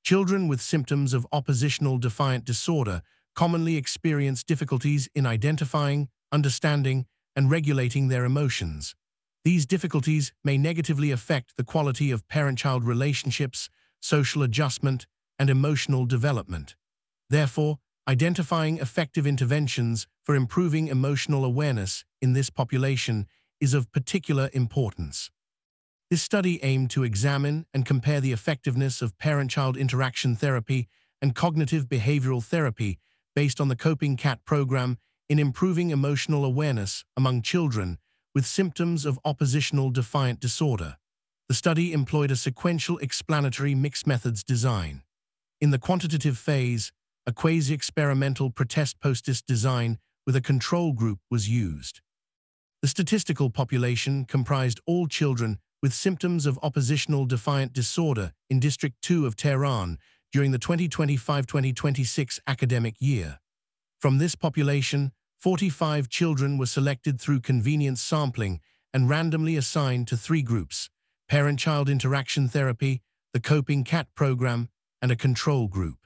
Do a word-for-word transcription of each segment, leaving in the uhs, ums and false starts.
Children with symptoms of oppositional defiant disorder commonly experience difficulties in identifying, understanding, and regulating their emotions. These difficulties may negatively affect the quality of parent-child relationships, social adjustment, and emotional development. Therefore, identifying effective interventions for improving emotional awareness in this population is of particular importance. This study aimed to examine and compare the effectiveness of parent-child interaction therapy and cognitive behavioral therapy based on the Coping Cat program in improving emotional awareness among children with symptoms of oppositional defiant disorder. The study employed a sequential explanatory mixed methods design. In the quantitative phase, a quasi-experimental pretest-post-test design with a control group was used. The statistical population comprised all children with symptoms of oppositional defiant disorder in District two of Tehran during the twenty twenty-five twenty twenty-six academic year. From this population, forty-five children were selected through convenience sampling and randomly assigned to three groups: parent-child interaction therapy, the Coping Cat program, and a control group.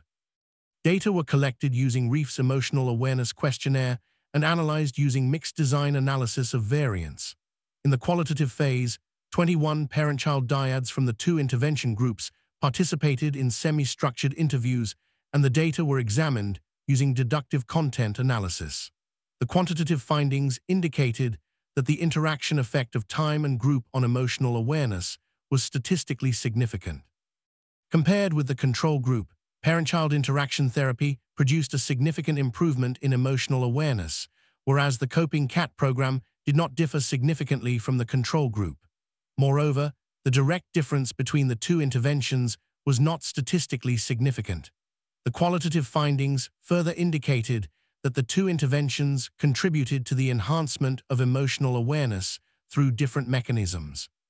Data were collected using Reef's Emotional Awareness Questionnaire and analyzed using mixed design analysis of variance. In the qualitative phase, twenty-one parent-child dyads from the two intervention groups participated in semi-structured interviews, and the data were examined using deductive content analysis. The quantitative findings indicated that the interaction effect of time and group on emotional awareness was statistically significant. Compared with the control group, parent-child interaction therapy produced a significant improvement in emotional awareness, whereas the Coping Cat program did not differ significantly from the control group. Moreover, the direct difference between the two interventions was not statistically significant. The qualitative findings further indicated that the two interventions contributed to the enhancement of emotional awareness through different mechanisms.